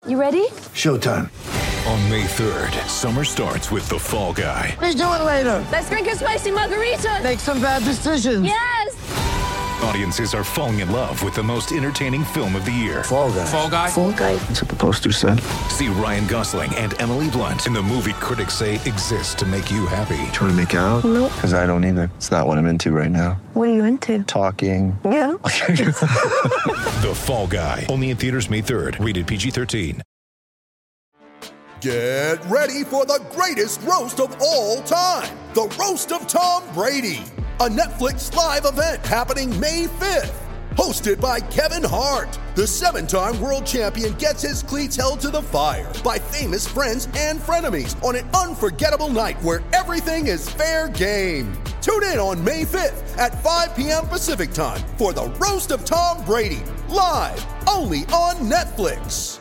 You ready? Showtime. On May 3rd, summer starts with The Fall Guy. Let's do it later. Let's drink a spicy margarita. Make some bad decisions. Yes! Audiences are falling in love with the most entertaining film of the year. Fall Guy. Fall Guy? Fall Guy. That's what the poster said. See Ryan Gosling and Emily Blunt in the movie critics say exists to make you happy. Trying to make it out? Nope. Because I don't either. It's not what I'm into right now. What are you into? Talking. Yeah. The Fall Guy. Only in theaters May 3rd. Rated PG-13. Get ready for the greatest roast of all time. The Roast of Tom Brady. A Netflix live event happening May 5th. Hosted by Kevin Hart. The 7-time world champion gets his cleats held to the fire by famous friends and frenemies on an unforgettable night where everything is fair game. Tune in on May 5th at 5 p.m. Pacific time for the Roast of Tom Brady. Live only on Netflix.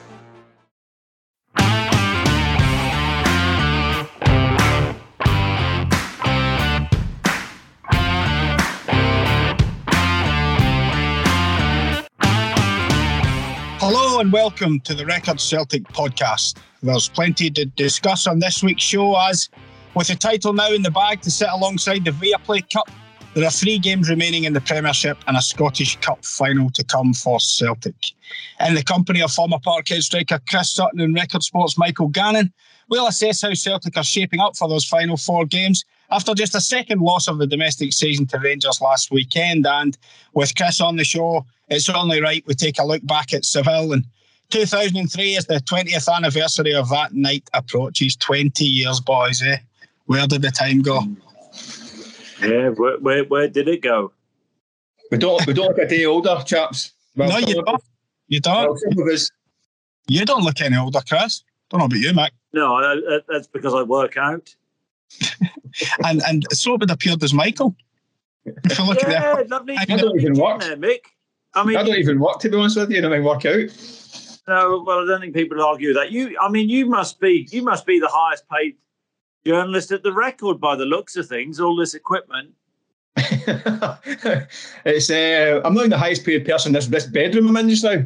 Hello and welcome to the Record Celtic podcast. There's plenty to discuss on this week's show, as with the title now in the bag to sit alongside the Viaplay Cup, there are 3 games remaining in the Premiership and a Scottish Cup final to come for Celtic. In the company of former Parkhead striker Chris Sutton and Record Sports' Michael Gannon, we'll assess how Celtic are shaping up for those final 4 games after just a second loss of the domestic season to Rangers last weekend. And with Chris on the show, it's only right we take a look back at Seville. And 2003 as the 20th anniversary of that night approaches. 20 years, boys, eh? Where did the time go? Yeah, where did it go? We don't look a day older, chaps. Well, No, you don't. You don't. Well, some of us. You don't look any older, Chris. Don't know about you, Mac. No, that's because I work out. And so would appear does Michael. If you look Yeah, at lovely. I don't even work. There, Mick. I mean, I don't even work, to be honest with you. I don't even work out. no. Well, I don't think people argue that. You must be the highest paid journalist at the Record by the looks of things. All this equipment. It's I'm not even the highest paid person in this bedroom I'm in just now.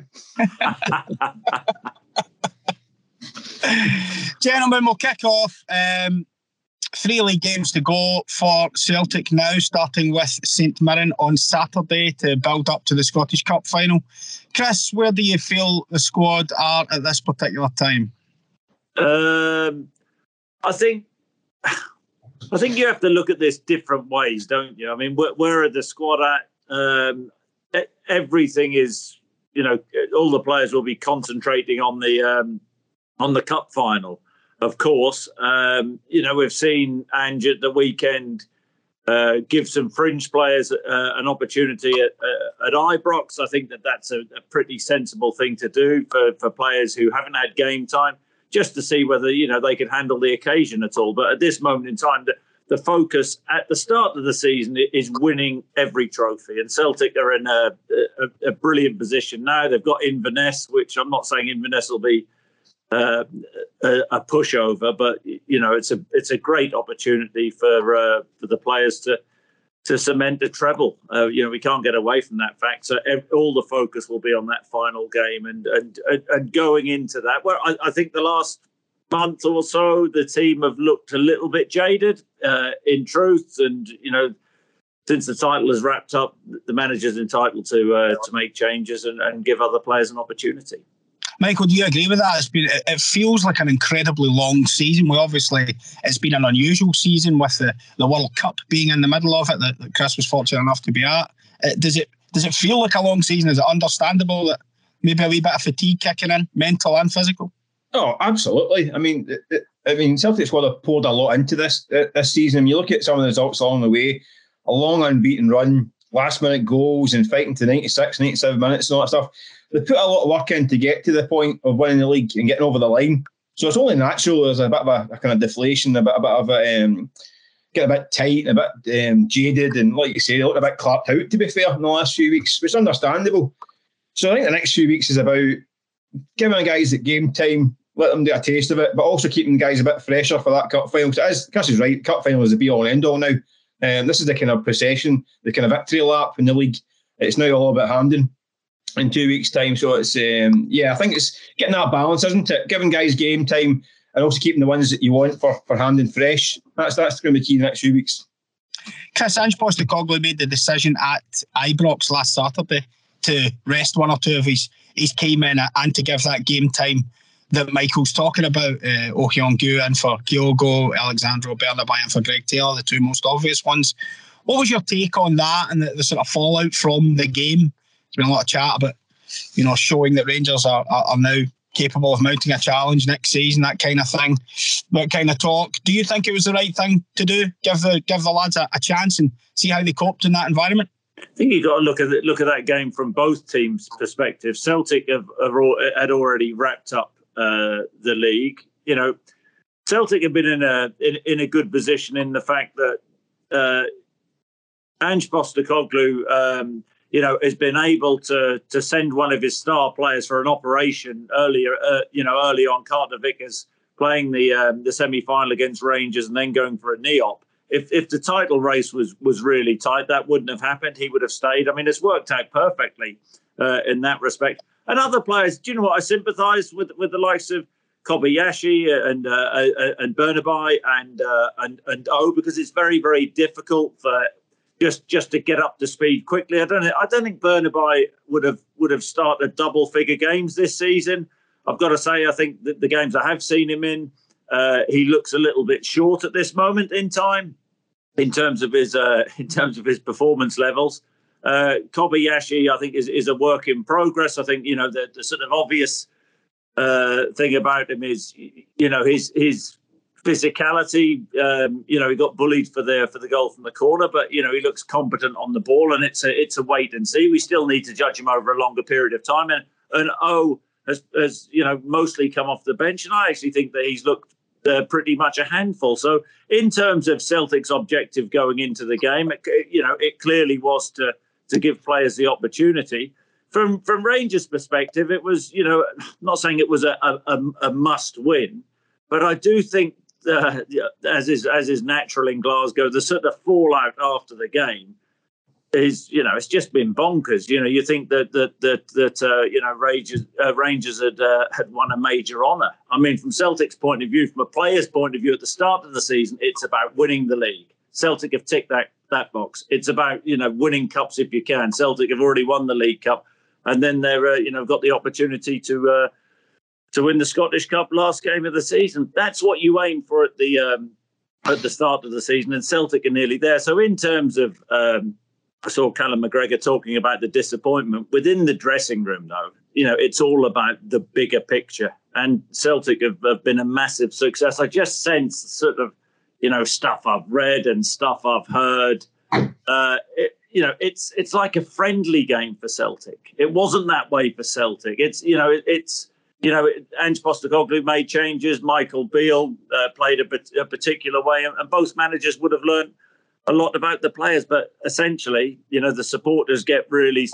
Gentlemen, we'll kick off. 3 league games to go for Celtic now, starting with St Mirren on Saturday to build up to the Scottish Cup final. Chris, where do you feel the squad are at this particular time? I think you have to look at this different ways, don't you? I mean, where are the squad at? Everything is, all the players will be concentrating on the cup final. Of course, we've seen Ange at the weekend give some fringe players an opportunity at Ibrox. I think that's a pretty sensible thing to do for players who haven't had game time, just to see whether they can handle the occasion at all. But at this moment in time, the focus at the start of the season is winning every trophy, and Celtic are in a brilliant position now. They've got Inverness, which I'm not saying Inverness will be a pushover, but it's a great opportunity for the players to cement a treble. We can't get away from that fact. So all the focus will be on that final game, and going into that, where I think the last month or so the team have looked a little bit jaded. In truth, and since the title is wrapped up, the manager's entitled to make changes and give other players an opportunity. Michael, do you agree with that? It feels like an incredibly long season. It's been an unusual season with the World Cup being in the middle of it that Chris was fortunate enough to be at. Does it feel like a long season? Is it understandable that maybe a wee bit of fatigue kicking in, mental and physical? Oh, absolutely. I mean, Celtic's would have poured a lot into this season. You look at some of the results along the way, a long unbeaten run, last-minute goals and fighting to 96, 97 minutes and all that stuff. They put a lot of work in to get to the point of winning the league and getting over the line. So it's only natural there's a bit of a kind of deflation, a bit of get a bit tight, a bit jaded, and like you say, they look a bit clapped out, to be fair, in the last few weeks, which is understandable. So I think the next few weeks is about giving the guys at game time, let them get a taste of it, but also keeping the guys a bit fresher for that cup final. Because Chris is right, cup final is the be-all and end-all now. This is the kind of procession, the kind of victory lap in the league. It's now all about Hampden. in 2 weeks' time. So it's I think it's getting that balance, isn't it? Giving guys game time and also keeping the ones that you want for hand and fresh. That's going to be key in the next few weeks. Chris, Ange Postecoglou made the decision at Ibrox last Saturday to rest one or two of his key men and to give that game time that Michael's talking about. Oh Hyun-gu and for Kyogo, Alexandro Bernabei and for Greg Taylor, the two most obvious ones. What was your take on that and the sort of fallout from the game? There's been a lot of chat about, showing that Rangers are now capable of mounting a challenge next season, that kind of thing, that kind of talk. Do you think it was the right thing to do? Give the lads a chance and see how they coped in that environment? I think you've got to look at that game from both teams' perspectives. Celtic had already wrapped up the league. Celtic have been in a good position in the fact that Ange Postecoglou, has been able to send one of his star players for an operation early on. Carter Vickers playing the semi-final against Rangers and then going for a knee op. If the title race was really tight, that wouldn't have happened. He would have stayed. I mean, it's worked out perfectly in that respect. And other players, do you know what? I sympathise with the likes of Kobayashi and Bernabei and O, because it's very, very difficult for just to get up to speed quickly. I don't think Bernabei would have started double-figure games this season. I've got to say, I think that the games I have seen him in, he looks a little bit short at this moment in time in terms of his performance levels. Kobayashi, I think, is a work in progress. I think the sort of obvious thing about him is his physicality. He got bullied for the goal from the corner, but he looks competent on the ball, and it's a wait and see. We still need to judge him over a longer period of time, and O has mostly come off the bench, and I actually think that he's looked pretty much a handful. So in terms of Celtic's objective going into the game, it clearly was to give players the opportunity. From Rangers' perspective, it was, I'm not saying it was a must win, but I do think as is natural in Glasgow, the sort of fallout after the game is, it's just been bonkers. You think that Rangers had won a major honour. I mean, from Celtic's point of view, from a player's point of view, at the start of the season, it's about winning the league. Celtic have ticked that box. It's about winning cups if you can. Celtic have already won the League Cup, and then they're got the opportunity to win the Scottish Cup last game of the season. That's what you aim for at the start of the season, and Celtic are nearly there. So in terms of I saw Callum McGregor talking about the disappointment within the dressing room, though. It's all about the bigger picture, and Celtic have been a massive success. I just sense sort of stuff I've read and stuff I've heard. It's like a friendly game for Celtic. It wasn't that way for Celtic. Ange Postecoglou made changes. Michael Beale played a particular way, and both managers would have learned a lot about the players. But essentially, the supporters get really,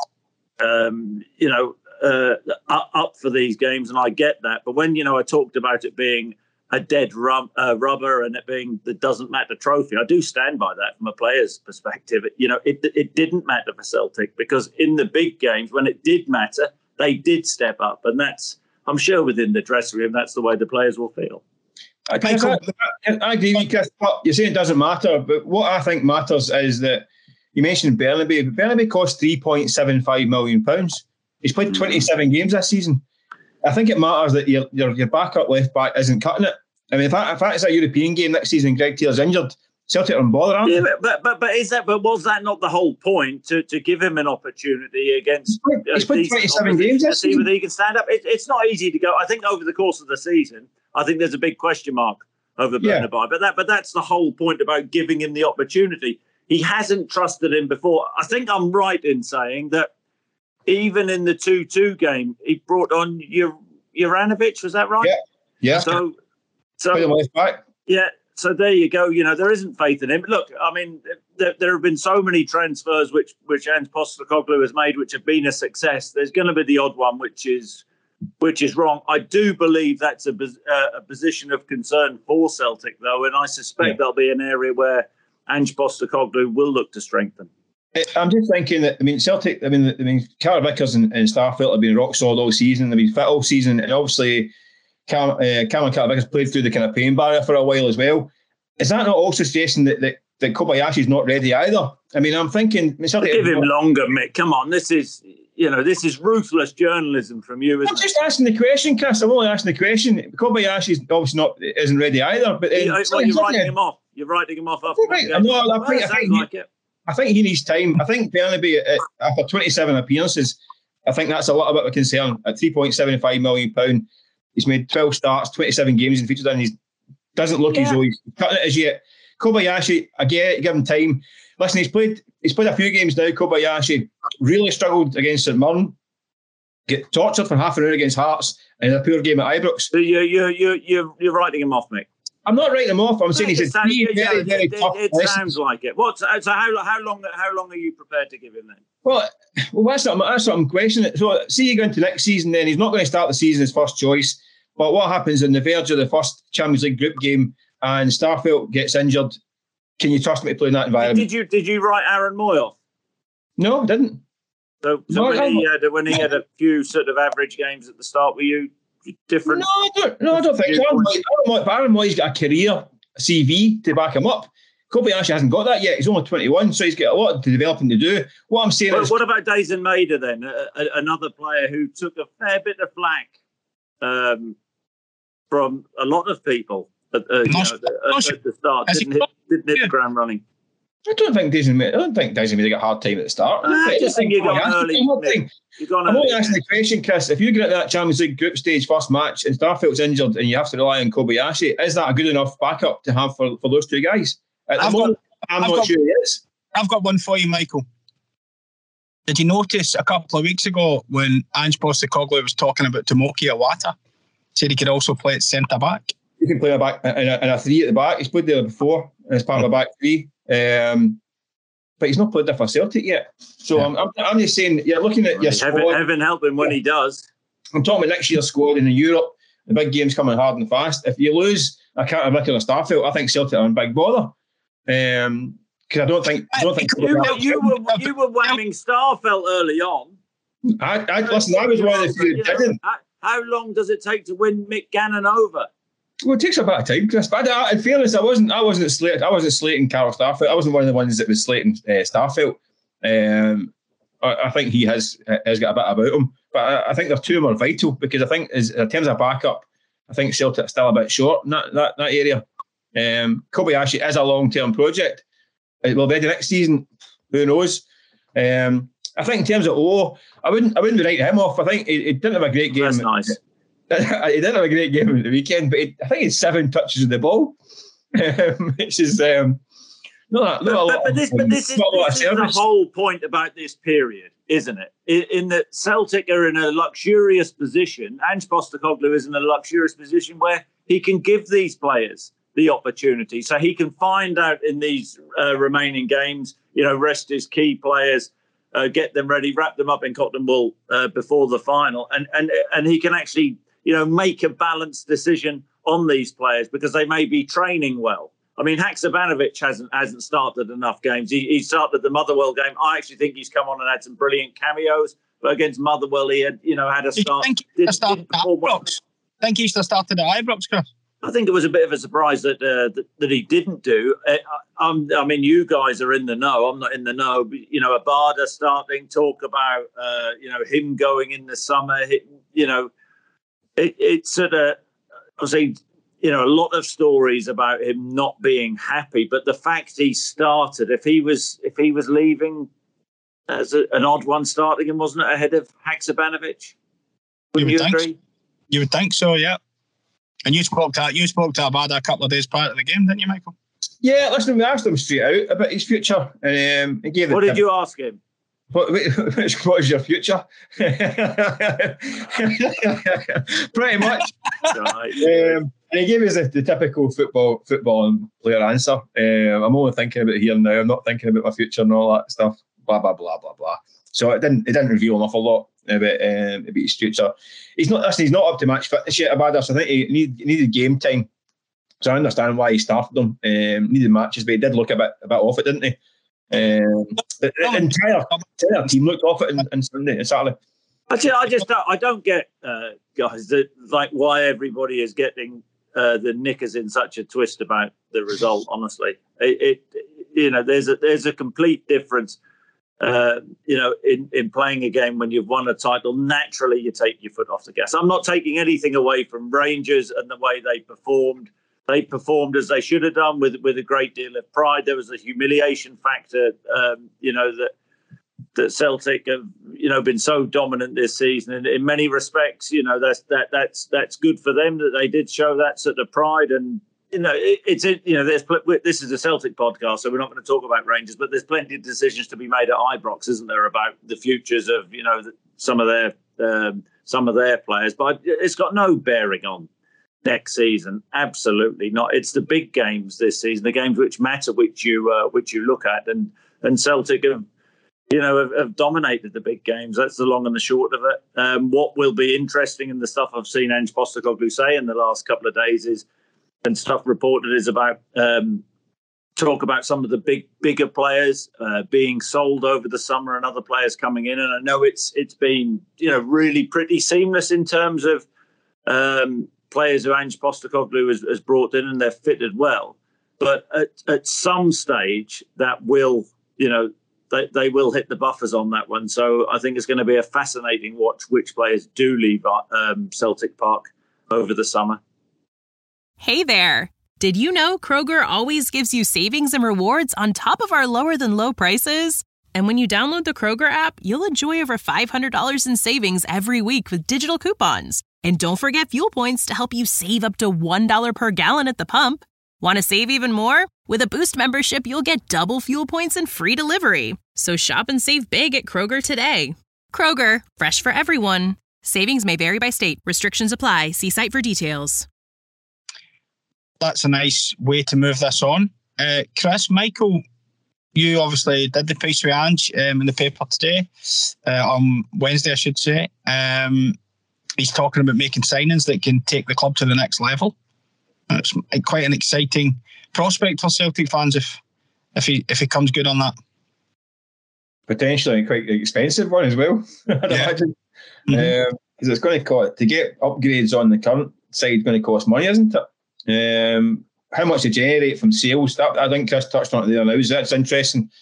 up for these games, and I get that. But when I talked about it being a dead rubber and it being the doesn't matter trophy, I do stand by that from a player's perspective. It didn't matter for Celtic, because in the big games, when it did matter, they did step up, and that's, I'm sure, within the dressing room, that's the way the players will feel. I agree with you, Chris. You're saying it doesn't matter, but what I think matters is that you mentioned Bernabei. Bernabei cost £3.75 million. He's played 27 games this season. I think it matters that your backup left back isn't cutting it. I mean, if that is a European game next season and Greg Taylor's injured, Celtic are on bother, aren't they? But was that not the whole point, to give him an opportunity against? He's played 27 games this season. Whether he can stand up. It's not easy to go. I think over the course of the season, I think there's a big question mark over Bernabei. But that's the whole point about giving him the opportunity. He hasn't trusted him before. I think I'm right in saying that even in the 2-2 game, he brought on Juranovic. Was that right? Yeah. So left back. Yeah. So there you go. There isn't faith in him. Look, I mean, there have been so many transfers which Ange Postecoglou has made, which have been a success. There's going to be the odd one which is wrong. I do believe that's a position of concern for Celtic, though, and I suspect that'll be an area where Ange Postecoglou will look to strengthen. I'm just thinking that, Celtic, Carter Vickers and Starfelt have been rock solid all season. Fit all season, and obviously Cameron Carter Vickers played through the kind of pain barrier for a while as well. Is that not also suggesting that Kobayashi's not ready either? I'm thinking Celtic give him longer, Mick. Come on, this is ruthless journalism from you. I'm just asking the question, Chris. I'm only asking the question. Kobayashi's obviously isn't ready either. But you're writing him off. You're writing him off after I think he needs time. I think Bernabei, after 27 appearances, I think that's a little bit of a concern. At £3.75 million, he's made 12 starts, 27 games and featured in. He doesn't look as though he's cutting it as yet. Kobayashi, again, give him time. Listen, he's played a few games now. Kobayashi really struggled against St Mirren, get tortured for half an hour against Hearts, and a poor game at Ibrox. So you're writing him off, Mick. I'm not writing him off. I'm saying he's very tough. It sounds like it. So how long are you prepared to give him then? Well, that's what I'm questioning. So, see you go into next season, then he's not going to start the season as first choice. But what happens on the verge of the first Champions League group game and Starfelt gets injured? Can you trust me to play in that environment? Did you write Aaron Moy off? No, I didn't. So when he had a few sort of average games at the start, were you different? No, I don't think so. Aaron Moy's got a career CV to back him up. Kobayashi hasn't got that yet. He's only 21, so he's got a lot to developing to do. What I'm saying is... What about Dazen Maida then? Another player who took a fair bit of flack from a lot of people at the start. Didn't hit the ground running. I don't think Dazen Maida got a hard time at the start. I just think you got an early. I'm only asking the question, Chris. If you get at that Champions League group stage first match and Starfelt's injured and you have to rely on Kobayashi, is that a good enough backup to have for those two guys? I'm not sure he is. I've got one for you, Michael. Did you notice a couple of weeks ago when Ange Postecoglou was talking about Tomoki Iwata? Said he could also play at centre back. He can play a back in a three at the back. He's played there before as part of a back three. But he's not played there for Celtic yet. So I'm just saying, you're looking at your squad. Heaven help him when he does. I'm talking about next year's squad in Europe. The big game's coming hard and fast. If you lose a Carter Vickers or Starfelt, I think Celtic are in big bother. Because I don't think you were whamming Starfelt early on. I was one of the few who didn't. How long does it take to win Mick Gannon over? Well, it takes a bit of time, Chris. But in fairness, I wasn't slating Carl Starfelt. I wasn't one of the ones that was slating Starfelt. I think he has got a bit about him. But I think they're two more vital because I think in terms of backup, I think Celtic are still a bit short in that area. Kobayashi is a long-term project. Will be ready next season. Who knows? I think in terms of I wouldn't be writing him off. I think he didn't have a great game. That's nice. He didn't have a great game at the weekend, but I think it's 7 touches of the ball, which is not a lot. But this is the whole point about this period, isn't it? In that Celtic are in a luxurious position. Ange Postecoglou is in a luxurious position where he can give these players the opportunity, so he can find out in these remaining games. Rest his key players. Get them ready, wrap them up in cotton wool before the final, and he can actually, make a balanced decision on these players because they may be training well. I mean, Haksabanovic hasn't started enough games. He started the Motherwell game. I actually think he's come on and had some brilliant cameos, but against Motherwell, he had a start. Think he should have started at Ibrox, Chris? I think it was a bit of a surprise that he didn't do. I mean, you guys are in the know. I'm not in the know. But, Abada starting, talk about, him going in the summer. It's sort of, obviously, a lot of stories about him not being happy. But the fact he started, if he was leaving as an odd one starting him, wasn't it, ahead of Haksabanovic? Wouldn't you agree? You would think so, yeah. And you spoke to Abada a couple of days prior to the game, didn't you, Michael? Yeah, listen, we asked him straight out about his future. He gave what did you ask him? What is your future? Pretty much. Right. And he gave us the typical football player answer. I'm only thinking about here and now. I'm not thinking about my future and all that stuff. Blah blah blah blah blah. So it didn't reveal an awful lot about his future. He's not up to match fitness yet, Abada, so I think he needed game time. So I understand why he started them. Needed matches, but he did look a bit off it, didn't he? The entire team looked off it on Sunday and Saturday. I don't get, guys, that like why everybody is getting the knickers in such a twist about the result. Honestly, there's a complete difference. In playing a game when you've won a title, naturally you take your foot off the gas. I'm not taking anything away from Rangers and the way they performed. They performed as they should have done with a great deal of pride. There was a humiliation factor, that Celtic have, been so dominant this season. And in many respects, that's good for them that they did show that sort of pride. And this is a Celtic podcast, so we're not going to talk about Rangers, but there's plenty of decisions to be made at Ibrox, isn't there, about the futures of some of their players? But it's got no bearing on next season. Absolutely not. It's the big games this season, the games which matter, which you look at, and Celtic have dominated the big games. That's the long and the short of it. What will be interesting, and the stuff I've seen Ange Postecoglou say in the last couple of days and stuff reported is about talk about some of the bigger players being sold over the summer and other players coming in. And I know it's been really pretty seamless in terms of players who Ange Postecoglou has brought in, and they're fitted well. But at some stage that will they will hit the buffers on that one. So I think it's going to be a fascinating watch which players do leave Celtic Park over the summer. Hey there. Did you know Kroger always gives you savings and rewards on top of our lower than low prices? And when you download the Kroger app, you'll enjoy over $500 in savings every week with digital coupons. And don't forget fuel points to help you save up to $1 per gallon at the pump. Want to save even more? With a Boost membership, you'll get double fuel points and free delivery. So shop and save big at Kroger today. Kroger, fresh for everyone. Savings may vary by state. Restrictions apply. See site for details. That's a nice way to move this on. Chris, Michael, you obviously did the piece with Ange in the paper today, on Wednesday, I should say. He's talking about making signings that can take the club to the next level. It's quite an exciting prospect for Celtic fans if he comes good on that. Potentially quite an expensive one as well, I'd imagine. Because it's going to cost, to get upgrades on the current side, going to cost money, isn't it? How much they generate from sales, that I think Chris touched on it there now. That's interesting.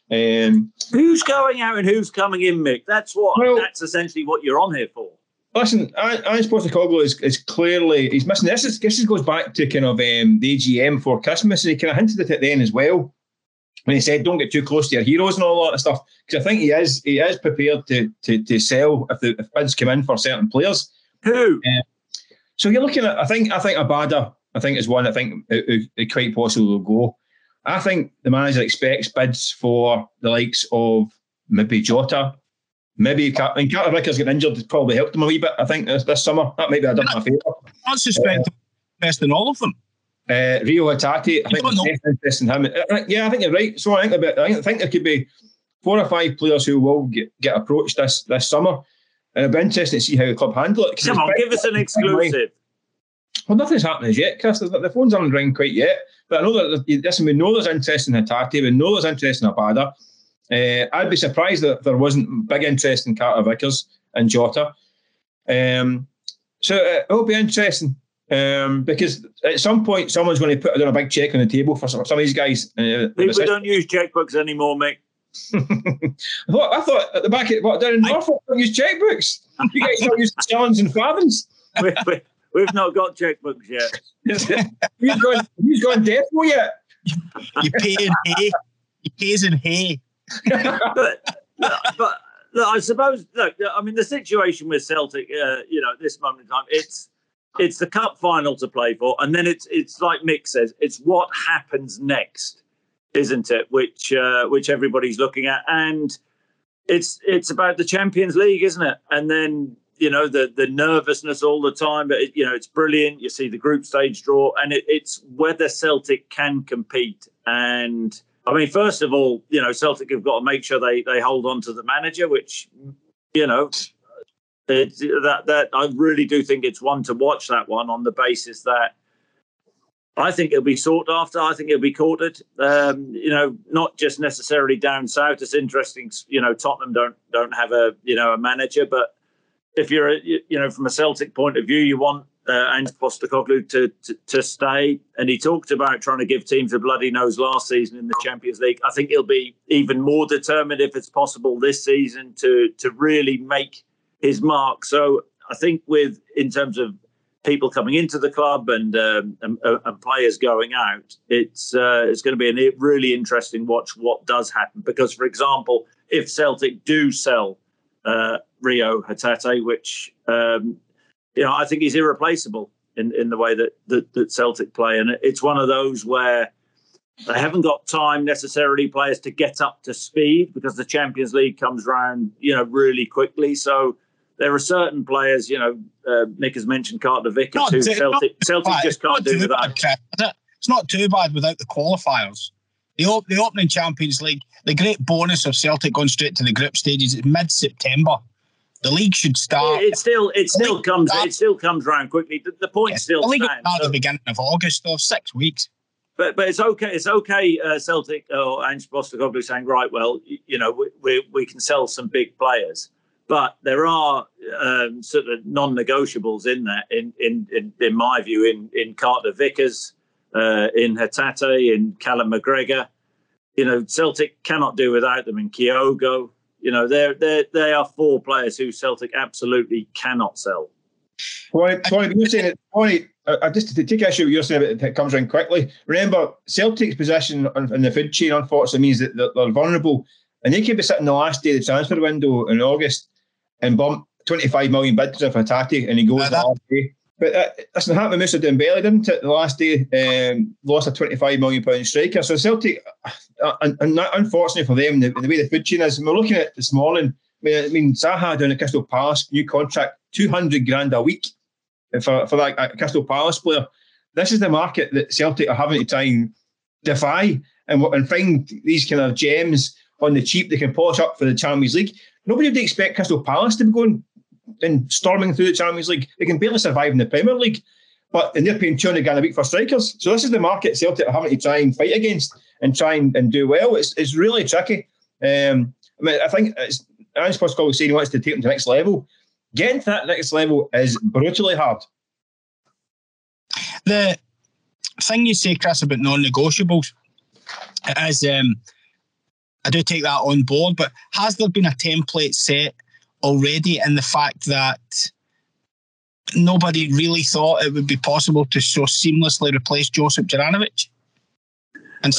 Who's going out and who's coming in, Mick? That's essentially what you're on here for. Listen, Ange Postecoglou is clearly, he's missing this. This goes back to kind of the AGM for Christmas, and he kind of hinted at it then as well when he said, "Don't get too close to your heroes" and all that stuff. Because I think he is prepared to sell if bids come in for certain players. Who? So you're looking at, I think Abada, I think is one. I think who quite possibly will go. I think the manager expects bids for the likes of maybe Jota. Maybe Carter Vickers getting injured has probably helped him a wee bit, I think, this summer. That might be a done a favour. I suspect best in all of them. Rio Hatate, I think there's definitely interest in him. Yeah, I think you're right. So I think there could be 4 or 5 players who will get approached this summer. And it'll be interesting to see how the club handle it. Come on, give us an exclusive. Well, nothing's happening as yet, Chris. The phones aren't ringing quite yet. But I know that we know there's interest in Hatate. We know there's interest in Abada. I'd be surprised that there wasn't big interest in Carter Vickers and Jota. So it will be interesting because at some point someone's going to put down a big check on the table for some of these guys. We don't use checkbooks anymore, Mick. I thought at the back down in Norfolk don't use checkbooks. You guys don't use shillings and farthings. We've not got checkbooks yet. Who's gone defo yet? You pay in hay. He pays in hay. but look, I suppose. Look, I mean, the situation with Celtic, at this moment in time, it's the cup final to play for, and then it's like Mick says, it's what happens next, isn't it? Which everybody's looking at, and it's about the Champions League, isn't it? And then the nervousness all the time, but it's brilliant. You see the group stage draw, and it's whether Celtic can compete. And I mean, first of all, Celtic have got to make sure they hold on to the manager, which, that I really do think it's one to watch, that one, on the basis that I think he'll be sought after. I think he'll be courted. Not just necessarily down south. It's interesting. Tottenham don't have a manager, but if you're from a Celtic point of view, you want Ange Postecoglou to stay. And he talked about trying to give teams a bloody nose last season in the Champions League. I think he'll be even more determined, if it's possible, this season to really make his mark. So I think in terms of people coming into the club and players going out, it's going to be a really interesting watch what does happen. Because, for example, if Celtic do sell Rio Hatate, which I think he's irreplaceable in the way that Celtic play, and it's one of those where they haven't got time necessarily, players, to get up to speed because the Champions League comes round really quickly. So there are certain players, Nick has mentioned Carter Vickers, who Celtic just can't do without. It's not too bad without the qualifiers. The opening Champions League, the great bonus of Celtic going straight to the group stages is mid-September. The league should start. It still comes round quickly. The point still stands. The league at the beginning of August, though, 6 weeks. But it's okay. It's okay. Celtic or Ange Postecoglou saying, right, well, we can sell some big players. But there are sort of non-negotiables in that, in my view, in Carter Vickers, in Hatate, in Callum McGregor. Celtic cannot do without them. In Kyogo, they are 4 players who Celtic absolutely cannot sell. Tony, you're saying it. Tony, just to take issue with what you're saying about it comes around quickly. Remember, Celtic's position in the food chain unfortunately means that they're vulnerable, and they could be sitting the last day of the transfer window in August and bump 25 million bids for Hatate, and he goes the last day. But that's not happened with Moussa Dembele, didn't it? The last day, lost a £25 million striker. So Celtic, and unfortunately for them, the way the food chain is, and we're looking at this morning, I mean Zaha down at Crystal Palace, new contract, 200 grand a week for that Crystal Palace player. This is the market that Celtic are having to try and defy and find these kind of gems on the cheap they can polish up for the Champions League. Nobody would expect Crystal Palace to be going and storming through the Champions League. They can barely survive in the Premier League, and they're paying 200 grand a week for strikers. So this is the market Celtic are having to try and fight against and try and do well. It's really tricky. I think it's Ange Postecoglou saying he wants to take them to the next level. Getting to that next level is brutally hard. The thing you say, Chris, about non-negotiables is, I do take that on board, but has there been a template set already in the fact that nobody really thought it would be possible to so seamlessly replace Josip Juranovic? And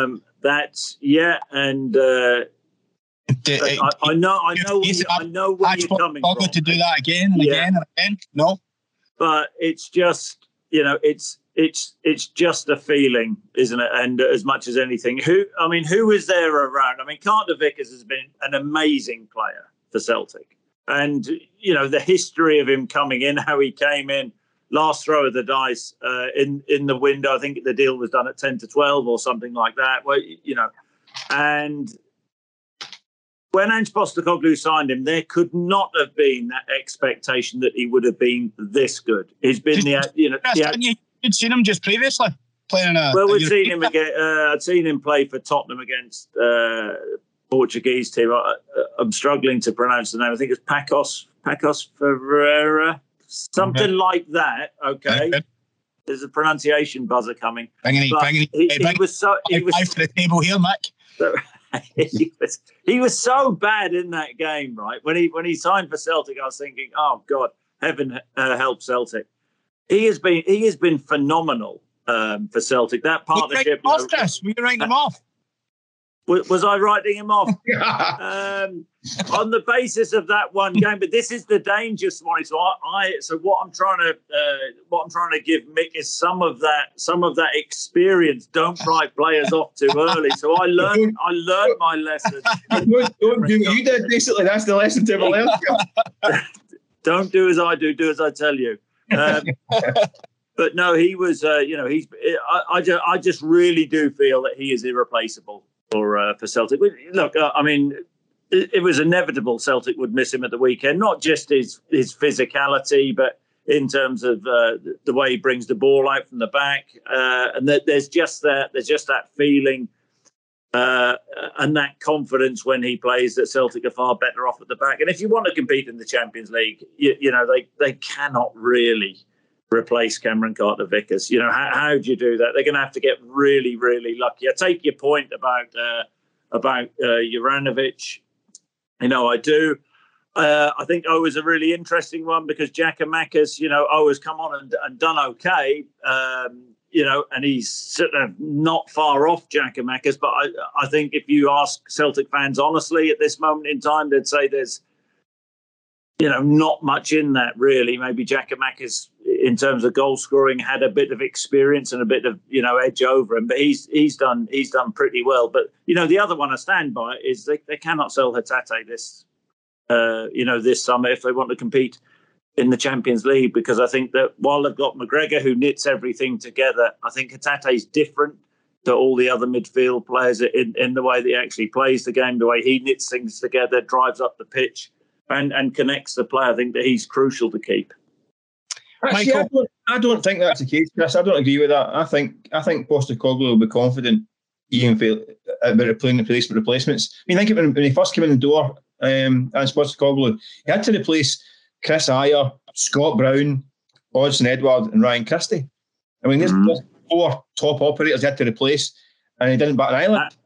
I know where you're coming from. To do that again and again and again. No, but it's just it's just a feeling, isn't it? And as much as anything, who is there around? I mean, Carter Vickers has been an amazing player for Celtic, and the history of him coming in, how he came in, last throw of the dice in the window. I think the deal was done at 10 to 12 or something like that. Well, and when Ange Postecoglou signed him, there could not have been that expectation that he would have been this good. He's been You'd seen him just previously playing we've seen him again. I'd seen him play for Tottenham against Portuguese team. I'm struggling to pronounce the name. I think it's Pacos Ferreira, something like that. Okay. There's a pronunciation buzzer coming. He was for the table here, Mick. He was so bad in that game, right? When he signed for Celtic, I was thinking, oh God, heaven help Celtic. He has been phenomenal for Celtic. That partnership. Were you writing him off? Was I writing him off? On the basis of that one game, but this is the danger, Swanee. So what I'm trying to give Mick is some of that experience. Don't write players off too early. So I learned my lesson. Don't do what you did. Basically, that's the lesson to everyone else. Don't do as I do. Do as I tell you. But no, he was. I just really do feel that he is irreplaceable for Celtic. Look, it was inevitable Celtic would miss him at the weekend. Not just his physicality, but in terms of the way he brings the ball out from the back, and there's just that feeling and that confidence when he plays that Celtic are far better off at the back. And if you want to compete in the Champions League, you know they cannot really replace Cameron Carter-Vickers. You know, how do you do that? They're going to have to get really, really lucky. I take your point about Juranovic. You know, I do. I think is a really interesting one because Giakoumakis, you know, has come on and done okay, you know, and he's sort of not far off Giakoumakis. But I think if you ask Celtic fans honestly at this moment in time, they'd say there's, you know, not much in that really. Maybe Giakoumakis, in terms of goal scoring, had a bit of experience and a bit of, you know, edge over him. But he's done pretty well. But, you know, the other one I stand by is they cannot sell Hatate this summer if they want to compete in the Champions League, because I think that while they've got McGregor who knits everything together, I think Hatate's different to all the other midfield players in the way that he actually plays the game, the way he knits things together, drives up the pitch and connects the play. I think that he's crucial to keep. Actually, I don't think that's the case, Chris. I don't agree with that. I think Postecoglou will be confident even about playing the replacements. I mean, think of when he first came in the door, and Postecoglou, he had to replace Chris Ayer, Scott Brown, Odsonne Edouard, and Ryan Christie. I mean, there's 4 top operators he had to replace, and he didn't bat an eyelid.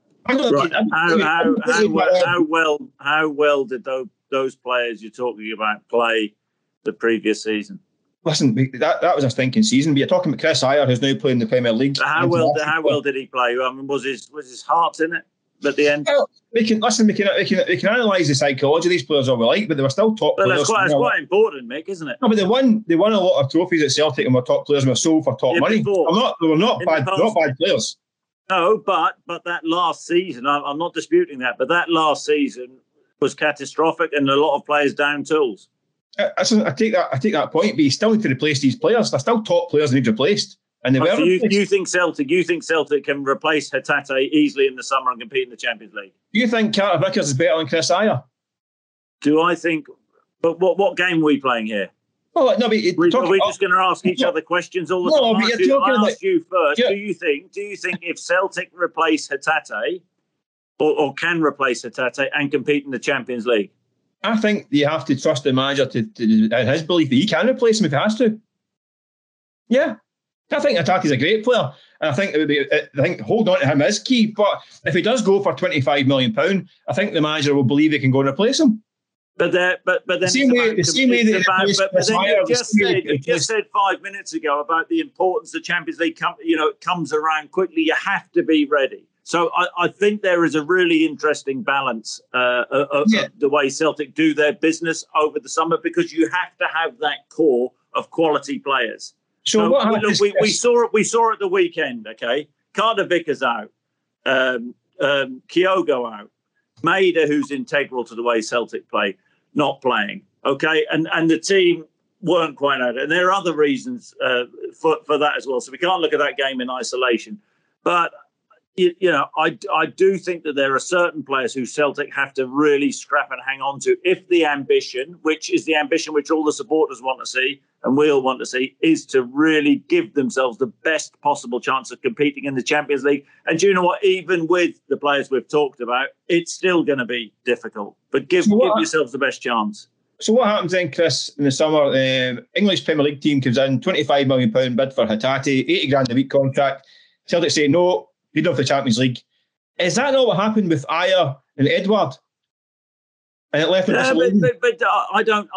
How well did those players you're talking about play the previous season? Listen, that was a stinking season. But you're talking about Chris Ayer, who's now playing the Premier League. How well did he play? I mean, was his heart in it at the end? Well, we can analyse the psychology of these players all we like, but they were still top players. That's quite important, Mick, isn't it? No, but they won a lot of trophies at Celtic and were top players and were sold for top money. They were not bad players. No, but that last season, I'm not disputing that, but that last season was catastrophic and a lot of players down tools. I take that point, but you still need to replace these players. They're still top players that need replaced. And they so you think Celtic can replace Hatate easily in the summer and compete in the Champions League? Do you think Carter-Vickers is better than Chris Ayer? Do I think? But what game are we playing here? Well, no, but are we just going to ask each other questions all the time? No, but I asked you first. Yeah. Do you think if Celtic replace Hatate or can replace Hatate and compete in the Champions League? I think you have to trust the manager to his belief that he can replace him if he has to. Yeah. I think Hatate's a great player, and I think hold on to him is key. But if he does go for £25 million, I think the manager will believe he can go and replace him. But then you just said 5 minutes ago about the importance the Champions League comes around quickly. You have to be ready. So I think there is a really interesting balance of the way Celtic do their business over the summer, because you have to have that core of quality players. So we saw it the weekend. Okay, Carter-Vickers out, Kyogo out, Maeda, who's integral to the way Celtic play, not playing. Okay, and the team weren't quite at it, and there are other reasons for that as well. So we can't look at that game in isolation. But I do think that there are certain players who Celtic have to really scrap and hang on to if the ambition, which is the ambition which all the supporters want to see and we all want to see, is to really give themselves the best possible chance of competing in the Champions League. And do you know what? Even with the players we've talked about, it's still going to be difficult. But give yourselves the best chance. So what happens then, Chris, in the summer? English Premier League team comes in, £25 million bid for Hatate, $80,000 a week contract. Celtic say no, head off the Champions League. Is that not what happened with Ayer and Edouard? And it left I don't.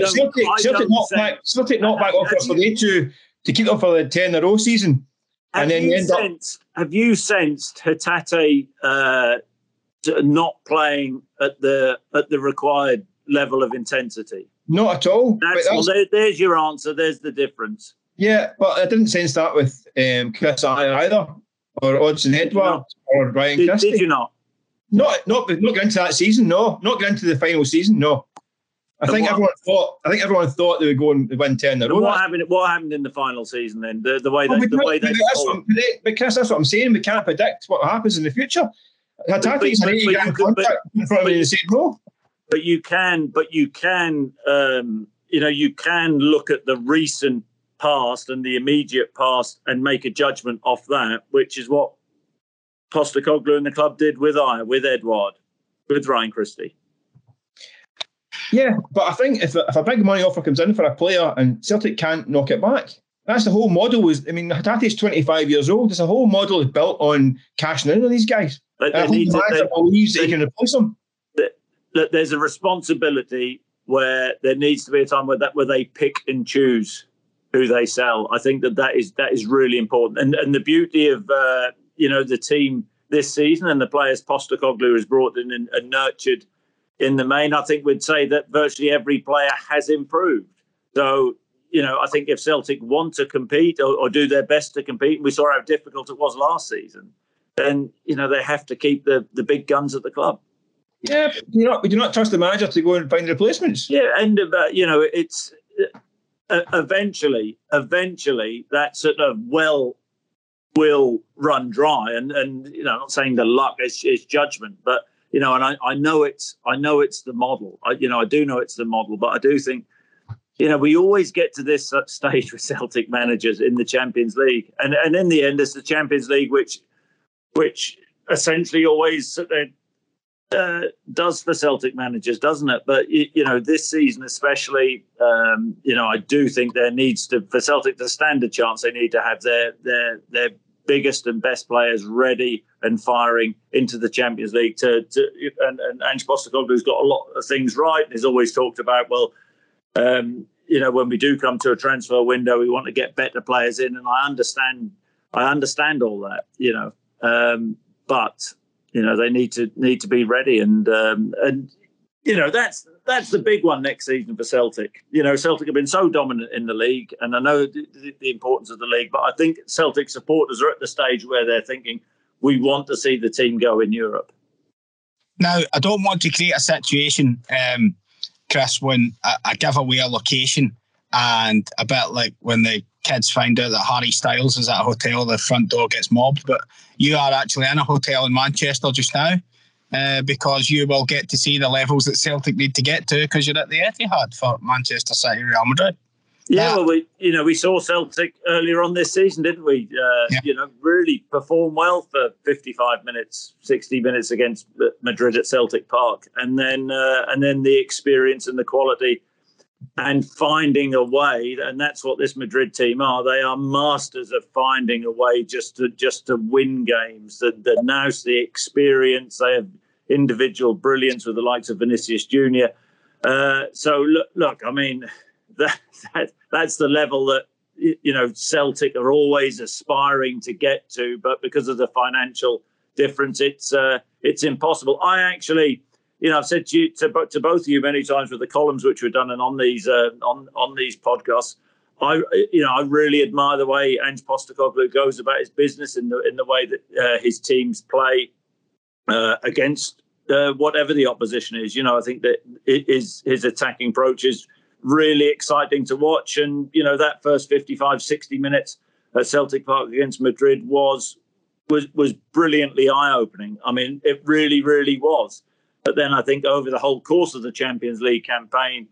Celtic knocked back offers for the to keep them for the 10 in a row season. Have you sensed Hatate not playing at the required level of intensity? Not at all. There's your answer. There's the difference. Yeah, but I didn't sense that with Chris Ayer either, or Odsonne Edouard, or Ryan Christie. Did you not? Not getting into that season. No, not getting into the final season. No. I think everyone thought they would go and win 10 in a row. What happened in the final season then? The way they. But Chris, that's what I'm saying. We can't predict what happens in the future. Hatate's an 80-grand contract in front of me in the same row. But you can you can look at the recent past and the immediate past and make a judgment off that, which is what Postecoglou and the club did with Edouard, with Ryan Christie. Yeah, but I think if a big money offer comes in for a player and Celtic can't knock it back, that's the whole model. Hatate's 25 years old. This whole model is built on cashing in on these guys. But I think the manager believes that he can replace them. That there's a responsibility where there needs to be a time where they pick and choose who they sell. I think that is really important. And the beauty of the team this season and the players Postecoglou has brought in and nurtured in the main, I think we'd say that virtually every player has improved. So, I think if Celtic want to compete or do their best to compete, and we saw how difficult it was last season, then, they have to keep the big guns at the club. Yeah, we do not trust the manager to go and find replacements. Yeah, and, it's eventually that sort of will run dry. And I'm not saying the luck is judgment, but, and I know it's the model. I do know it's the model, but I do think, we always get to this stage with Celtic managers in the Champions League. And in the end, it's the Champions League which essentially always does for Celtic managers, doesn't it? But, this season especially, I do think there needs to, for Celtic to stand a chance, they need to have their biggest and best players ready and firing into the Champions League. And Ange Postecoglou's got a lot of things right. He's always talked about, when we do come to a transfer window, we want to get better players in, and I understand all that, but they need to be ready, and that's the big one next season for Celtic. Celtic have been so dominant in the league, and I know the importance of the league, but I think Celtic supporters are at the stage where they're thinking, we want to see the team go in Europe. Now, I don't want to create a situation, Chris, when I give away a location, and a bit like when the kids find out that Harry Styles is at a hotel, the front door gets mobbed. But you are actually in a hotel in Manchester just now, because you will get to see the levels that Celtic need to get to, because you're at the Etihad for Manchester City, Real Madrid. Yeah, we saw Celtic earlier on this season, didn't we? Really perform well for 55 minutes, 60 minutes against Madrid at Celtic Park, and then the experience and the quality, and finding a way. And that's what this Madrid team are. They are masters of finding a way just to win games. The nous, the experience, they have individual brilliance with the likes of Vinicius Junior. So look, I mean, that's the level that Celtic are always aspiring to get to, but because of the financial difference, it's impossible. I actually, I've said to both of you many times with the columns which were done and on these podcasts, I really admire the way Ange Postecoglou goes about his business in the way that his teams play against whatever the opposition is. I think that his attacking approach is really exciting to watch. And, that first 55, 60 minutes at Celtic Park against Madrid was brilliantly eye-opening. I mean, it really, really was. But then I think over the whole course of the Champions League campaign,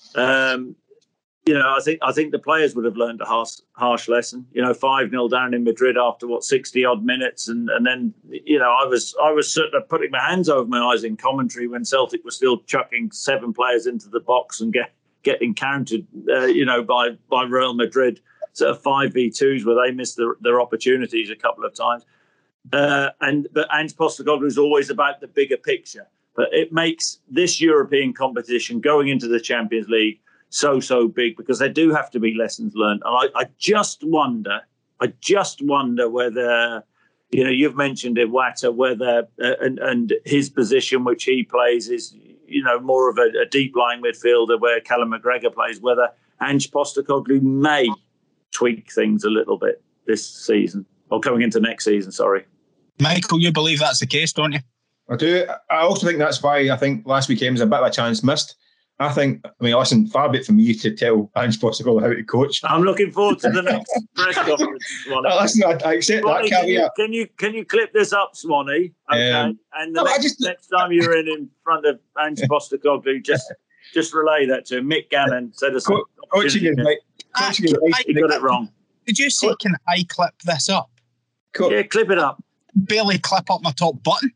I think the players would have learned a harsh lesson. 5-0 down in Madrid after 60-odd minutes, and then I was sort of putting my hands over my eyes in commentary when Celtic was still chucking 7 players into the box and getting countered, by Real Madrid, sort of 5v2s where they missed their opportunities a couple of times. But Ange Postecoglou is always about the bigger picture. But it makes this European competition going into the Champions League so big, because there do have to be lessons learned. And I just wonder whether, you've mentioned Iwata, whether and his position which he plays is, more of a deep-lying midfielder where Callum McGregor plays, whether Ange Postecoglou may tweak things a little bit this season, or coming into next season, sorry. Michael, you believe that's the case, don't you? I do. I also think that's why I think last weekend was a bit of a chance missed. Listen, far be it from me to tell Ange Postecoglou how to coach. I'm looking forward to the next press conference, Swanee. Listen, I accept Swanee, that caveat. Can you clip this up, Swanee? Okay. And next time you're in front of Ange Postecoglou, Just relay that to him. Mick Gannon said us. Coaching advice. He got it wrong. Did you say, can I clip this up? Yeah, clip it up. Barely clip up my top button.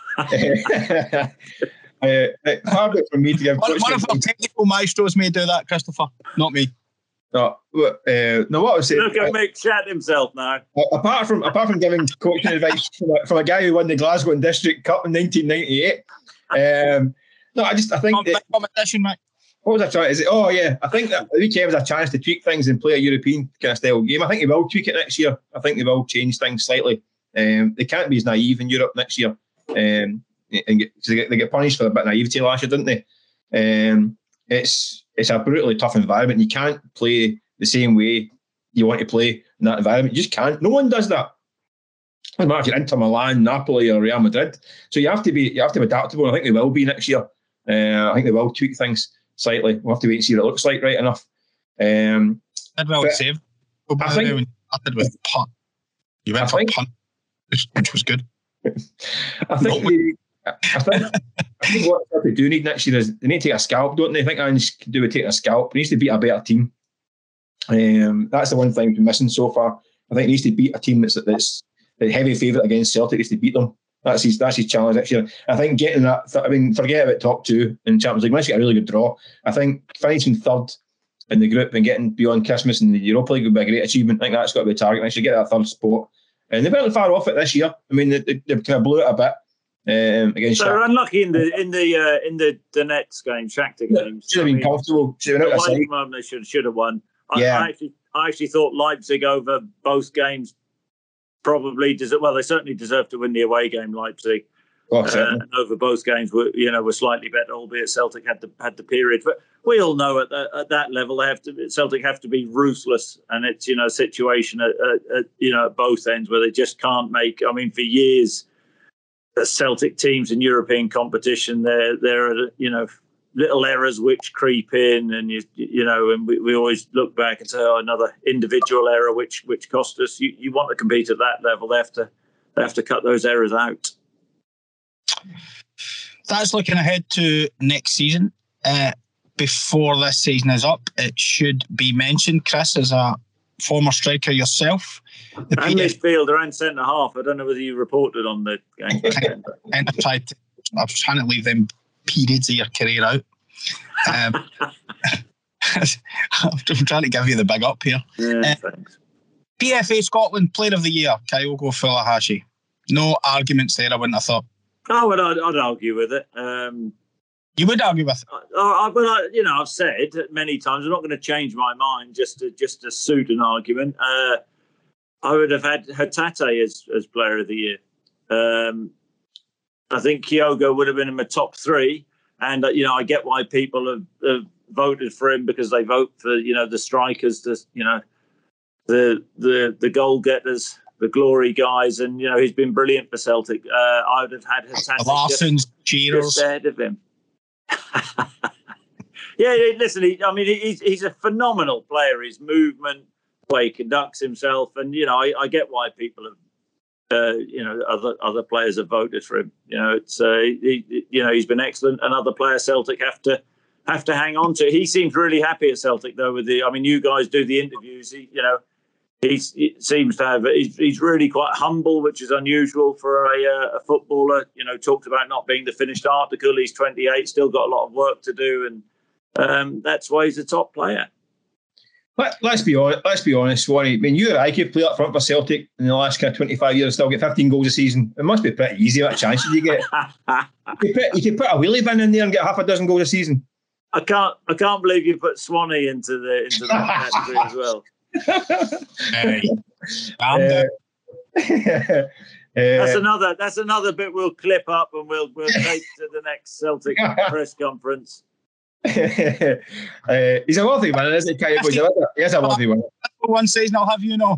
Hard for me to give One of our technical maestros may do that, Christopher, not me. No, what I was saying. Look at Mick shat himself now. Apart from giving coaching advice from a guy who won the Glasgow and District Cup in 1998. I think competition, mate. What was I trying? I think that the weekend was a chance to tweak things and play a European kind of style game. I think they will tweak it next year. I think they will change things slightly. They can't be as naive in Europe next year. And they get punished for a bit of naivety last year, didn't they? It's a brutally tough environment. You can't play the same way you want to play in that environment. You just can't. No one does that. Doesn't matter if you're Inter Milan, Napoli, or Real Madrid. So you have to be adaptable. And I think they will be next year. I think they will tweak things slightly. We'll have to wait and see what it looks like, right enough. Did well save. I think when started with punt. You went for punt, which was good. I think what they do need next year is they need to take a scalp, don't they? I think Ange can do with taking a scalp. He needs to beat a better team. That's the one thing we've been missing so far. I think he needs to beat a team that's the heavy favourite against Celtic. He needs to beat them. That's his challenge next year. I think getting that. Forget about top two in Champions League. Unless you get a really good draw, I think finishing third in the group and getting beyond Christmas in the Europa League would be a great achievement. I think that's got to be a target next year. Get that third spot, and they weren't far off it this year. I mean, they kind of blew it a bit. Against so they're unlucky in the Donetsk game, Shakhtar games. Should have been comfortable. They should have won. Yeah. I actually thought Leipzig over both games probably they certainly deserved to win the away game. Leipzig and over both games were slightly better, albeit Celtic had the period. But we all know at that level Celtic have to be ruthless, and it's a situation at both ends where they just can't make. I mean, for years. The Celtic teams in European competition, there are little errors which creep in, and and we always look back and say, another individual error which cost us. You want to compete at that level, they have to cut those errors out. That's looking ahead to next season. Before this season is up, it should be mentioned, Chris, as a former striker yourself. And midfielder and centre half. I don't know whether you reported on the game. I was trying to leave them periods of your career out. I'm trying to give you the big up here. Yeah, thanks. PFA Scotland Player of the Year, Kyogo Furuhashi. No arguments there, I wouldn't have thought. Oh, I'd argue with it. You would argue with it? I've said many times, I'm not going to change my mind just to suit an argument. I would have had Hatate as Player of the Year. I think Kyogo would have been in my top three. And, I get why people have voted for him, because they vote for, the strikers, the goal getters, the glory guys. And, he's been brilliant for Celtic. I would have had Hatate Larson's cheers ahead of him. Yeah, listen, he's a phenomenal player. His movement, the way he conducts himself, and I get why people have, other players have voted for him. He's been excellent, and other players Celtic have to hang on to. He seems really happy at Celtic though. You guys do the interviews. He seems to have. He's really quite humble, which is unusual for a footballer. Talked about not being the finished article. He's 28, still got a lot of work to do, and that's why he's a top player. Let's be honest, Swanee. I mean, you or I could play up front for Celtic in the last kind of 25 years, still get 15 goals a season. It must be pretty easy. What chances you get? You could put a wheelie bin in there and get half a dozen goals a season. I can't believe you put Swanee into that category as well. That's another bit we'll clip up and we'll take to the next Celtic press conference. He's a worthy winner, isn't he? He is a worthy winner. One season, I'll have you know.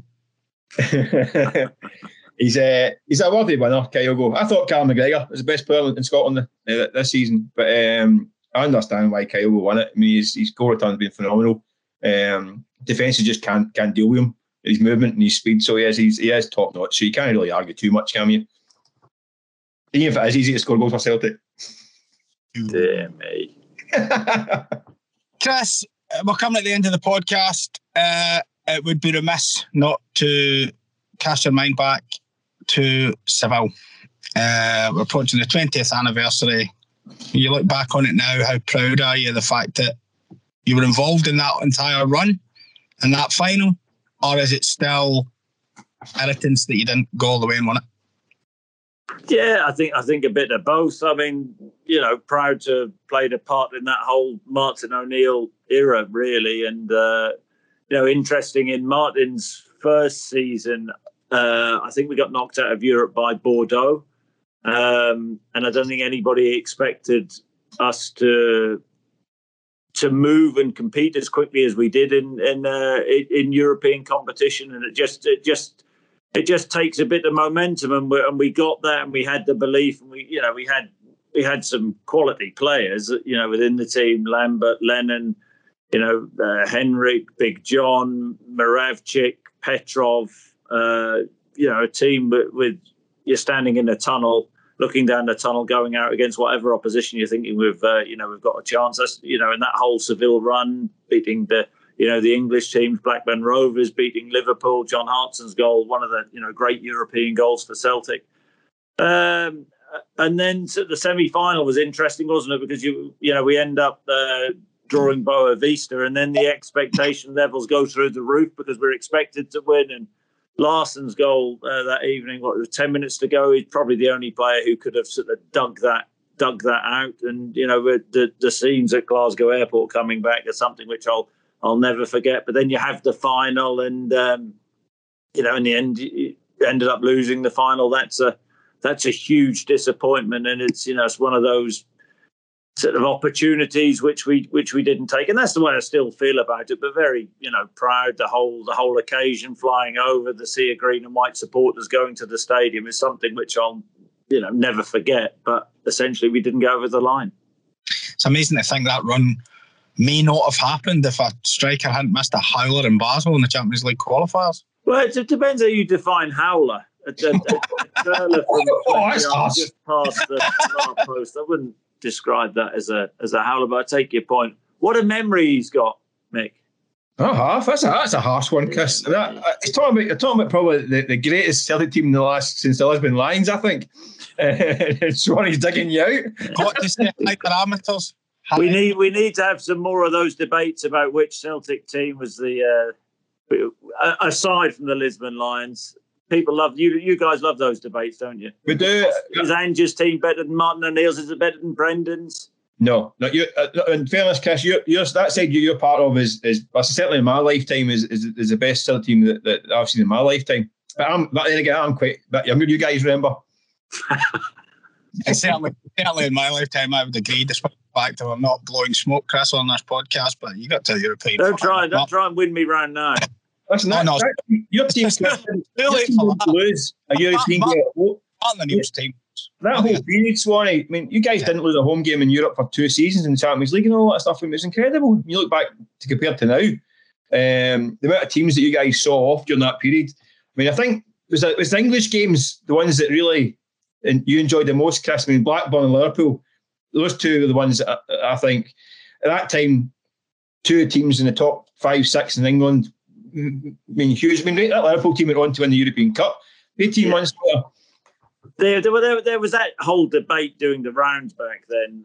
He's a worthy winner, Kyogo. I thought Callum McGregor was the best player in Scotland this season, but I understand why Kyogo won it. I mean, his goal return has been phenomenal. Defences just can't deal with him. His movement and his speed, so he is top notch. So you can't really argue too much, can you? Even if it is easy to score goals for Celtic. Dear me. Chris, we're coming at the end of the podcast. It would be remiss not to cast your mind back to Seville. We're approaching the 20th anniversary. You look back on it now, how proud are you of the fact that you were involved in that entire run and that final? Or is it still irritants that you didn't go all the way and win it? Yeah, I think a bit of both. I mean, proud to have played a part in that whole Martin O'Neill era, really. And, interesting in Martin's first season, I think we got knocked out of Europe by Bordeaux. And I don't think anybody expected us to move and compete as quickly as we did in European competition. And it just takes a bit of momentum, and we got that, and we had the belief, and we had some quality players, within the team: Lambert, Lennon, Henrik, Big John, Moravchik, Petrov. A team with you're standing in a tunnel, looking down the tunnel, going out against whatever opposition you're thinking we've got a chance. That's, in that whole Seville run, beating the English teams, Blackburn Rovers, beating Liverpool, John Hartson's goal, one of the, great European goals for Celtic. And then the semi-final was interesting, wasn't it? Because, we end up drawing Boa Vista, and then the expectation levels go through the roof because we're expected to win. And Larsson's goal that evening, what, was 10 minutes to go, he's probably the only player who could have sort of dug that out. And, the scenes at Glasgow Airport coming back are something which I'll never forget. But then you have the final, and in the end, you ended up losing the final. That's a huge disappointment, and it's it's one of those sort of opportunities which we didn't take, and that's the way I still feel about it. But very proud. The whole occasion, flying over, the sea of green and white supporters going to the stadium is something which I'll never forget. But essentially, we didn't go over the line. It's amazing to think that run may not have happened if a striker hadn't missed a howler in Basel in the Champions League qualifiers. Well, it depends how you define howler. A curler from just past the far post. I wouldn't describe that as a howler, but I take your point. What a memory he's got, Mick. That's a harsh one, Chris. It's talking about probably the greatest Celtic team since the Lisbon Lions, I think. Swanee's digging you out. What to say like parameters? We need to have some more of those debates about which Celtic team was the aside from the Lisbon Lions. People love you guys love those debates, don't you? We do. Is Ange's team better than Martin O'Neill's? Is it better than Brendan's? No. You. In fairness, Chris, that side you're part of is certainly in my lifetime is the best Celtic team that I've seen in my lifetime. But then again, I'm quite a bit younger. You guys remember? certainly in my lifetime, I would agree. Despite the fact that I'm not blowing smoke, Chris, on this podcast, but you got to European. Don't try and win me round now. Listen, your team lose a European game. Team. That whole period, Swanee, I mean, you guys didn't lose a home game in Europe for 2 seasons in the Champions League and all that stuff. It was incredible. You look back to compare to now, the amount of teams that you guys saw off during that period. I mean, I think it was the English games, the ones that really you enjoyed the most, Chris. I mean, Blackburn and Liverpool, those two are the ones that I think at that time, 2 teams in the top 5, 6 in England. I mean, huge. I mean, that Liverpool team went on to win the European Cup 18 months later. There was that whole debate doing the rounds back then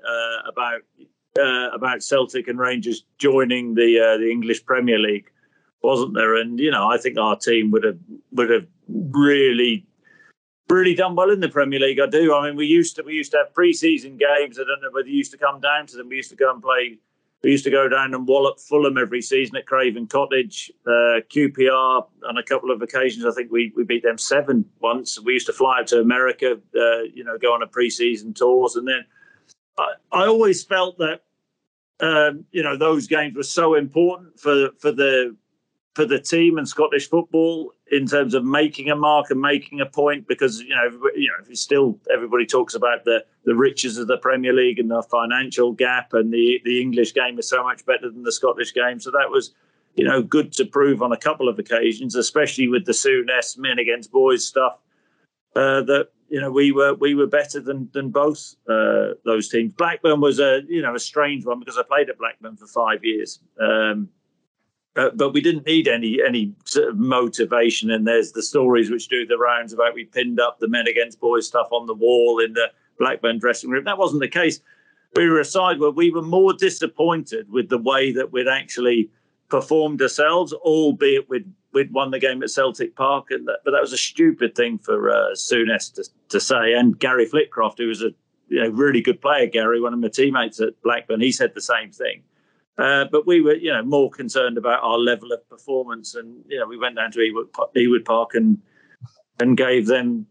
about Celtic and Rangers joining the English Premier League, wasn't there? And I think our team would have really done well in the Premier League. I do. I mean, we used to have pre-season games. I don't know whether you used to come down to them. We used to go and play. We used to go down and wallop Fulham every season at Craven Cottage. QPR on a couple of occasions. I think we beat them 7 once. We used to fly out to America, go on a pre-season tours. And then I always felt that, those games were so important for the team and Scottish football in terms of making a mark and making a point, because everybody talks about the riches of the Premier League and the financial gap, and the English game is so much better than the Scottish game. So that was good to prove on a couple of occasions, especially with the Souness men against boys stuff, that we were better than both those teams. Blackburn was a strange one because I played at Blackburn for 5 years. But we didn't need any sort of motivation. And there's the stories which do the rounds about we pinned up the men against boys stuff on the wall in the Blackburn dressing room. That wasn't the case. We were a side where we were more disappointed with the way that we'd actually performed ourselves, albeit we'd won the game at Celtic Park. But that was a stupid thing for Souness to say. And Gary Flitcroft, who was a really good player, Gary, one of my teammates at Blackburn, he said the same thing. But we were, more concerned about our level of performance, and we went down to Ewood Park and gave them,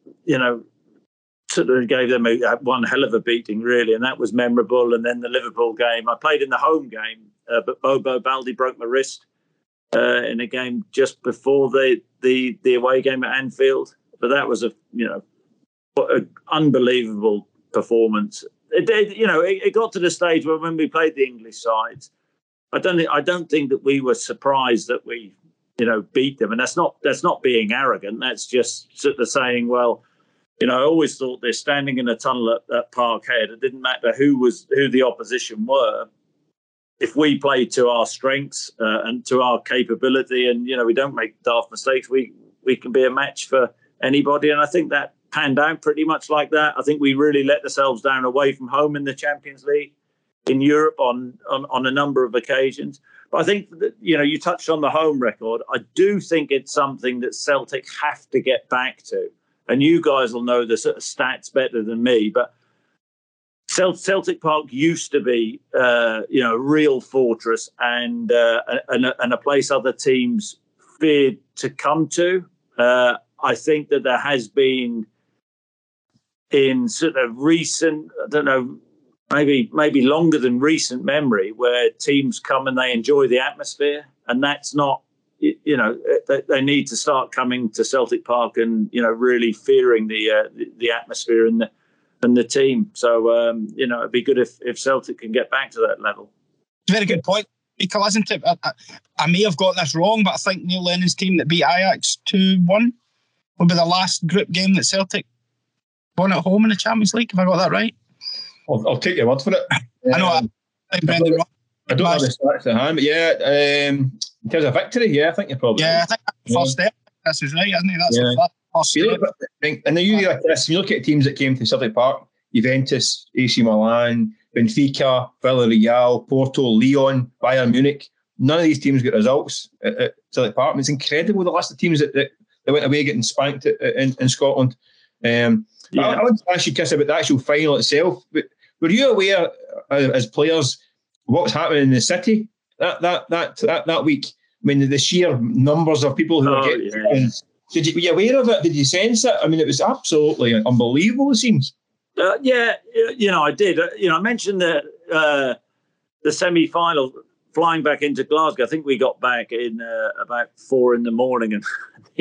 gave them one hell of a beating, really, and that was memorable. And then the Liverpool game, I played in the home game, but Bobo Baldi broke my wrist in a game just before the away game at Anfield. But that was an unbelievable performance. It got to the stage where when we played the English sides, I don't think that we were surprised that we, beat them. And that's not being arrogant. That's just sort of saying, well, I always thought they're standing in a tunnel at Parkhead. It didn't matter who the opposition were. If we played to our strengths and to our capability, and we don't make daft mistakes, we can be a match for anybody. And I think that panned out pretty much like that. I think we really let ourselves down away from home in the Champions League in Europe on a number of occasions. But I think that, you touched on the home record. I do think it's something that Celtic have to get back to. And you guys will know the sort of stats better than me. But Celtic Park used to be, a real fortress and a place other teams feared to come to. I think that there has been in sort of recent, I don't know, maybe longer than recent memory, where teams come and they enjoy the atmosphere, and that's not, they need to start coming to Celtic Park and really fearing the atmosphere and the team. So it'd be good if Celtic can get back to that level. Very good point, Michael, isn't it? I may have got this wrong, but I think Neil Lennon's team that beat Ajax 2-1 will be the last group game that Celtic won at home in the Champions League. Have I got that right? I'll take your word for it. I know. I don't have the stats at hand, but in terms of victory, I think you're probably right. I think that's the first step. This is right, isn't it? That's the first step. And you like this, when you look at teams that came to Celtic Park, Juventus, AC Milan, Benfica, Villarreal, Porto, Lyon, Bayern Munich, none of these teams got results at Celtic Park. It's incredible the list of teams that went away getting spanked in Scotland. I want to ask you, Chris, about the actual final itself. But were you aware, as players, what was happening in the city that week? I mean, the sheer numbers of people who were getting. Yeah. Were you aware of it? Did you sense it? I mean, it was absolutely unbelievable, it seems. I did. I mentioned the semi-final flying back into Glasgow. I think we got back in about 4 a.m, and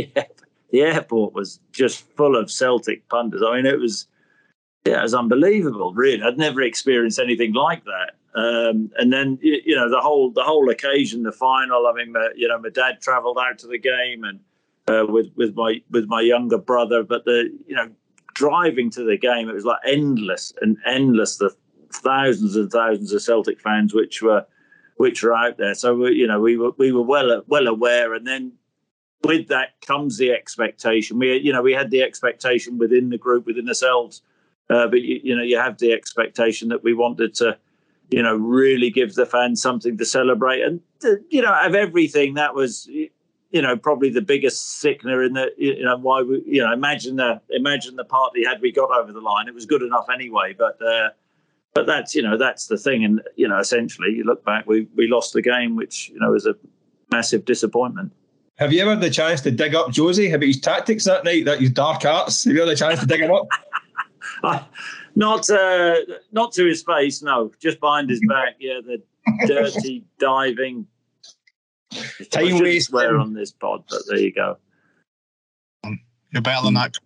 the airport was just full of Celtic punters. I mean, it was unbelievable, really. I'd never experienced anything like that. And then, the whole occasion, the final. I mean, my dad travelled out to the game and with my younger brother. But driving to the game, it was like endless. The thousands and thousands of Celtic fans which were out there. So we were well aware, and then with that comes the expectation. We had the expectation within the group, within ourselves, but you have the expectation that we wanted to, really give the fans something to celebrate, and of everything that was, probably the biggest sickener in the, why we, imagine the party had we got over the line. It was good enough anyway, but that's that's the thing, and essentially you look back, we lost the game, which was a massive disappointment. Have you ever had the chance to dig up Josie about his tactics that night, that his dark arts? Have you had the chance to dig him up? Not to his face, no. Just behind his back. Yeah, the dirty diving. Time waste. Swear on this pod, but there you go. You're better than that.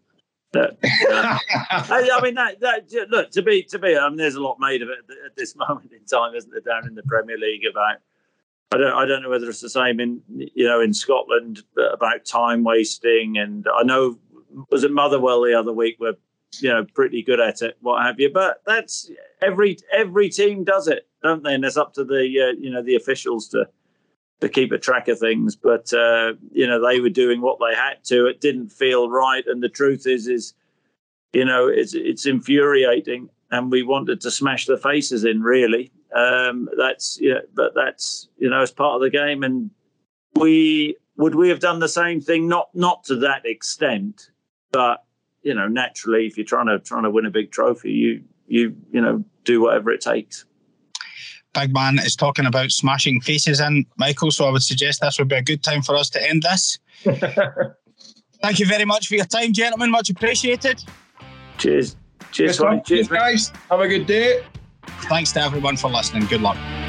I mean, that look, to be. I mean, there's a lot made of it at this moment in time, isn't there? Down in the Premier League about. I don't know whether it's the same in Scotland about time wasting, and I know, was it Motherwell the other week where pretty good at it, what have you. But that's every team does it, don't they? And it's up to the officials to keep a track of things. But they were doing what they had to. It didn't feel right, and the truth is it's infuriating, and we wanted to smash the faces in. Really, that's as part of the game, and we have done the same thing, not to that extent, but naturally, if you're trying to win a big trophy, you do whatever it takes. Big man is talking about smashing faces in, Michael, so I would suggest this would be a good time for us to end this. Thank you very much for your time, gentlemen. Much appreciated. Cheers. Cheers, guys. Have a good day. Thanks to everyone for listening. Good luck.